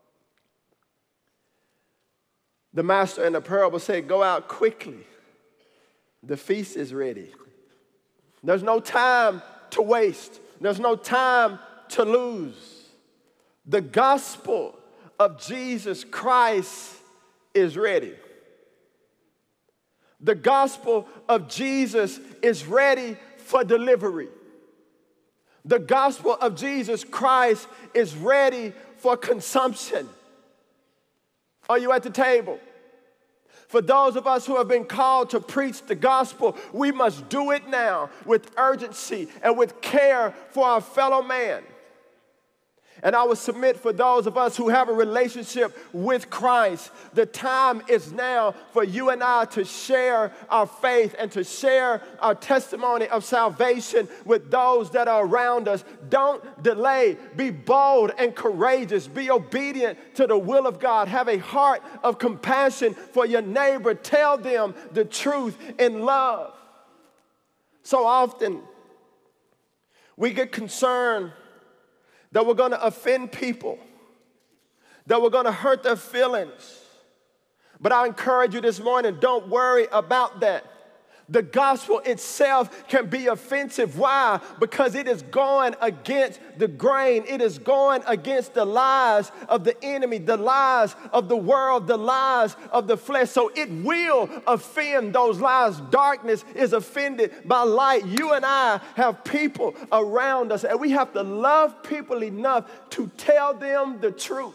The master in the parable said, go out quickly. The feast is ready. There's no time to waste. There's no time to lose. The gospel of Jesus Christ is ready. The gospel of Jesus is ready for delivery. The gospel of Jesus Christ is ready for consumption. Are you at the table? For those of us who have been called to preach the gospel, we must do it now with urgency and with care for our fellow man. And I would submit for those of us who have a relationship with Christ, the time is now for you and I to share our faith and to share our testimony of salvation with those that are around us. Don't delay. Be bold and courageous. Be obedient to the will of God. Have a heart of compassion for your neighbor. Tell them the truth in love. So often, we get concerned that we're going to offend people, that we're going to hurt their feelings. But I encourage you this morning, don't worry about that. The gospel itself can be offensive. Why? Because it is going against the grain. It is going against the lies of the enemy, the lies of the world, the lies of the flesh. So it will offend those lies. Darkness is offended by light. You and I have people around us, and we have to love people enough to tell them the truth.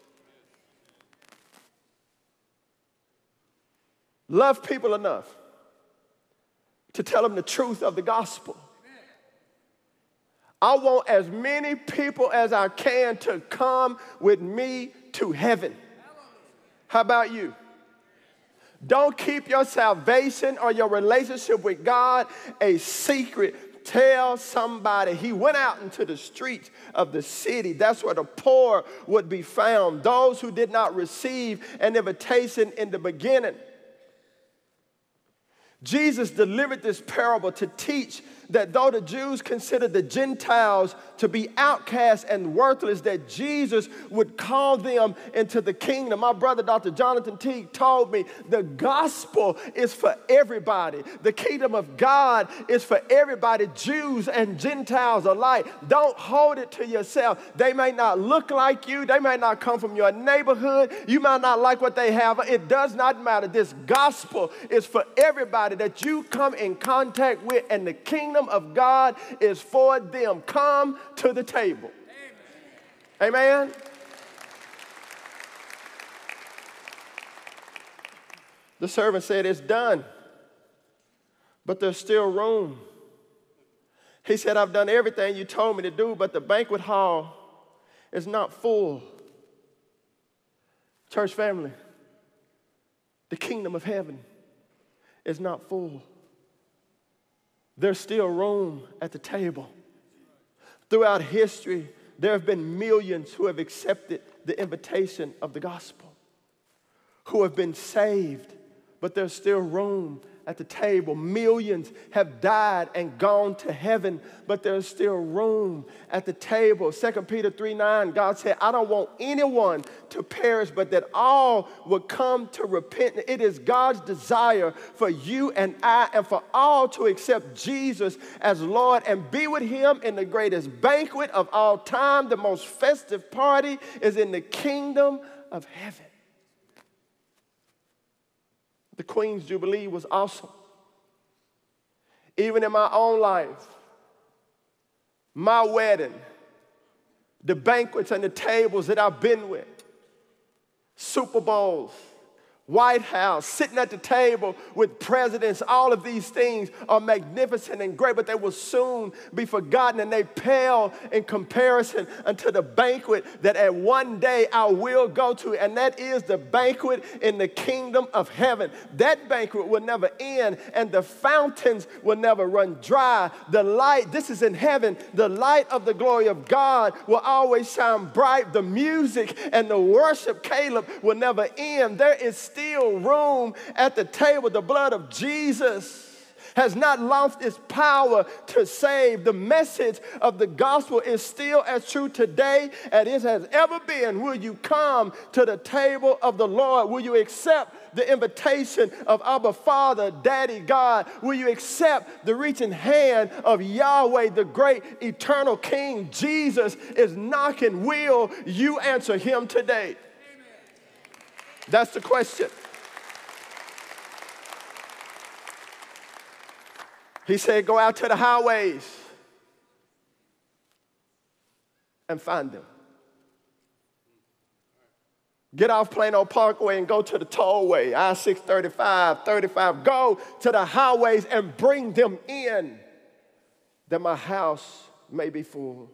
Love people enough to tell them the truth of the gospel. I want as many people as I can to come with me to heaven. How about you? Don't keep your salvation or your relationship with God a secret. Tell somebody. He went out into the streets of the city. That's where the poor would be found. Those who did not receive an invitation in the beginning. Jesus delivered this parable to teach that though the Jews considered the Gentiles to be outcasts and worthless, that Jesus would call them into the kingdom. My brother, Dr. Jonathan Teague, told me the gospel is for everybody. The kingdom of God is for everybody, Jews and Gentiles alike. Don't hold it to yourself. They may not look like you. They may not come from your neighborhood. You might not like what they have. It does not matter. This gospel is for everybody that you come in contact with, and the kingdom of God is for them. Come to the table. Amen. The servant said, "It's done, but there's still room." He said, "I've done everything you told me to do, but the banquet hall is not full." Church family, the kingdom of heaven is not full. There's still room at the table. Throughout history, there have been millions who have accepted the invitation of the gospel, who have been saved, but there's still room at the table. Millions have died and gone to heaven, but there's still room at the table. 2 Peter 3:9, God said, "I don't want anyone to perish, but that all will come to repentance." It is God's desire for you and I and for all to accept Jesus as Lord and be with him in the greatest banquet of all time. The most festive party is in the kingdom of heaven. The Queen's Jubilee was awesome. Even in my own life, my wedding, the banquets and the tables that I've been with, Super Bowls, White House, sitting at the table with presidents, all of these things are magnificent and great, but they will soon be forgotten, and they pale in comparison unto the banquet that at one day I will go to, and that is the banquet in the kingdom of heaven. That banquet will never end, and the fountains will never run dry. The light, this is in heaven, the light of the glory of God will always shine bright. The music and the worship, Caleb, will never end. There is still room at the table. The blood of Jesus has not lost its power to save. The message of the gospel is still as true today as it has ever been. Will you come to the table of the Lord? Will you accept the invitation of Abba Father, Daddy God? Will you accept the reaching hand of Yahweh, the great eternal King? Jesus is knocking. Will you answer him today? That's the question. He said, go out to the highways and find them. Get off Plano Parkway and go to the tollway, I-6, 35. Go to the highways and bring them in, that my house may be full.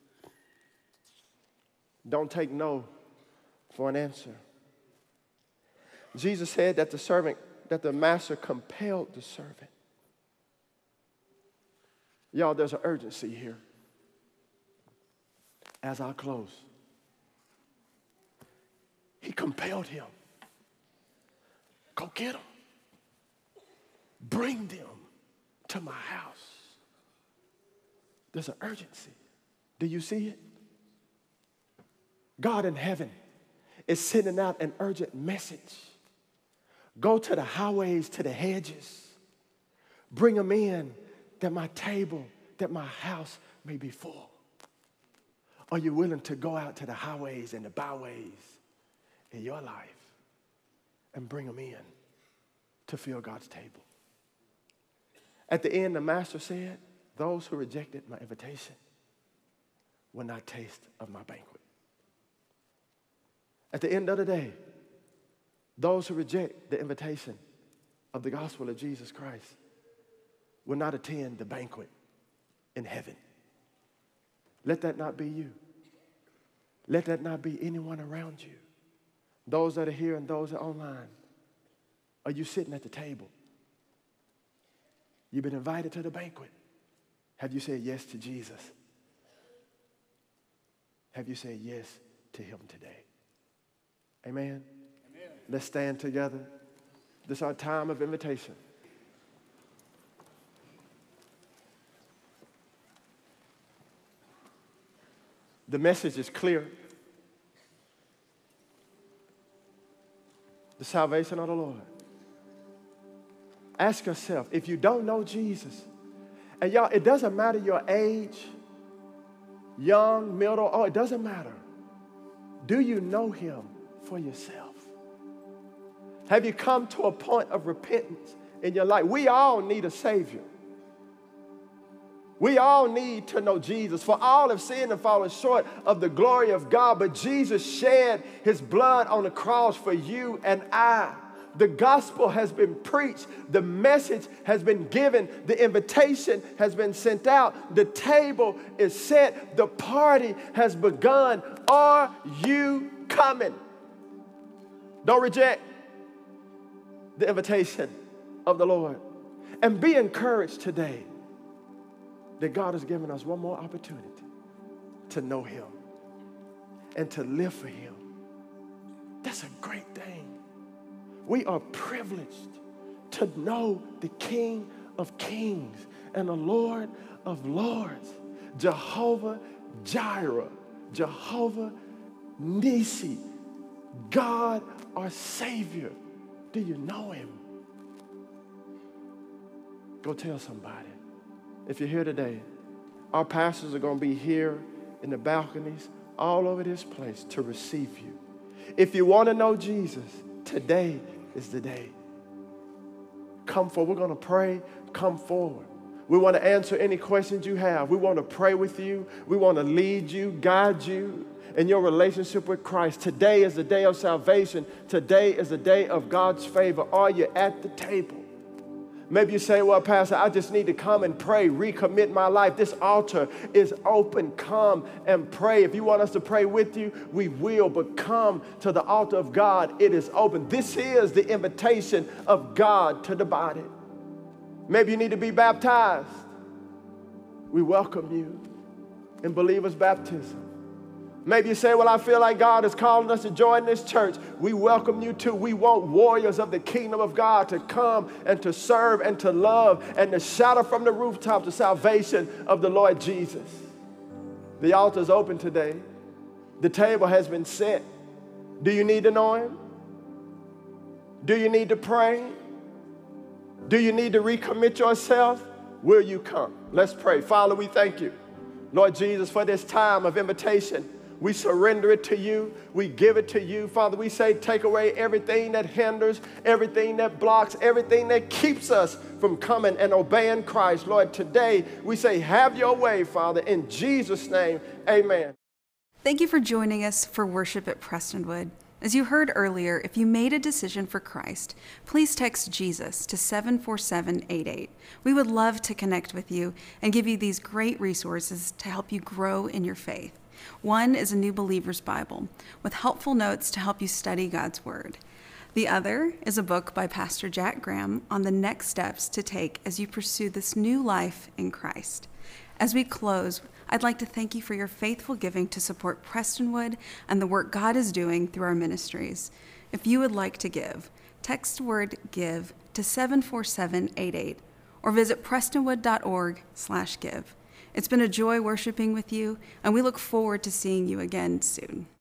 Don't take no for an answer. Jesus said that the master compelled the servant. Y'all, there's an urgency here. As I close, he compelled him. Go get them. Bring them to my house. There's an urgency. Do you see it? God in heaven is sending out an urgent message. Go to the highways, to the hedges. Bring them in, that my table, that my house may be full. Are you willing to go out to the highways and the byways in your life and bring them in to fill God's table? At the end, the master said, those who rejected my invitation will not taste of my banquet. At the end of the day, those who reject the invitation of the gospel of Jesus Christ will not attend the banquet in heaven. Let that not be you. Let that not be anyone around you. Those that are here and those that are online. Are you sitting at the table? You've been invited to the banquet. Have you said yes to Jesus? Have you said yes to him today? Amen? Amen. Let's stand together. This is our time of invitation. The message is clear. The salvation of the Lord. Ask yourself, if you don't know Jesus, and y'all, it doesn't matter your age, young, middle, it doesn't matter. Do you know him for yourself? Have you come to a point of repentance in your life? We all need a Savior. We all need to know Jesus. For all have sinned and fallen short of the glory of God, but Jesus shed his blood on the cross for you and I. The gospel has been preached. The message has been given. The invitation has been sent out. The table is set. The party has begun. Are you coming? Don't reject the invitation of the Lord. And be encouraged today that God has given us one more opportunity to know him and to live for him. That's a great thing. We are privileged to know the King of Kings and the Lord of Lords, Jehovah Jireh, Jehovah Nisi, God our Savior. Do you know him? Go tell somebody. If you're here today, our pastors are going to be here in the balconies all over this place to receive you. If you want to know Jesus, today is the day. Come forward. We're going to pray. Come forward. We want to answer any questions you have. We want to pray with you. We want to lead you, guide you in your relationship with Christ. Today is the day of salvation. Today is the day of God's favor. Are you at the table? Maybe you say, well, Pastor, I just need to come and pray, recommit my life. This altar is open. Come and pray. If you want us to pray with you, we will, but come to the altar of God. It is open. This is the invitation of God to the body. Maybe you need to be baptized. We welcome you in believers' baptism. Maybe you say, well, I feel like God is calling us to join this church. We welcome you too. We want warriors of the kingdom of God to come and to serve and to love and to shout from the rooftop the salvation of the Lord Jesus. The altar is open today. The table has been set. Do you need to know him? Do you need to pray? Do you need to recommit yourself? Will you come? Let's pray. Father, we thank you, Lord Jesus, for this time of invitation. We surrender it to you. We give it to you. Father, we say take away everything that hinders, everything that blocks, everything that keeps us from coming and obeying Christ. Lord, today we say have your way, Father, in Jesus' name, amen. Thank you for joining us for worship at Prestonwood. As you heard earlier, if you made a decision for Christ, please text Jesus to 74788. We would love to connect with you and give you these great resources to help you grow in your faith. One is a New Believer's Bible with helpful notes to help you study God's Word. The other is a book by Pastor Jack Graham on the next steps to take as you pursue this new life in Christ. As we close, I'd like to thank you for your faithful giving to support Prestonwood and the work God is doing through our ministries. If you would like to give, text the word GIVE to 74788 or visit prestonwood.org/give. It's been a joy worshiping with you, and we look forward to seeing you again soon.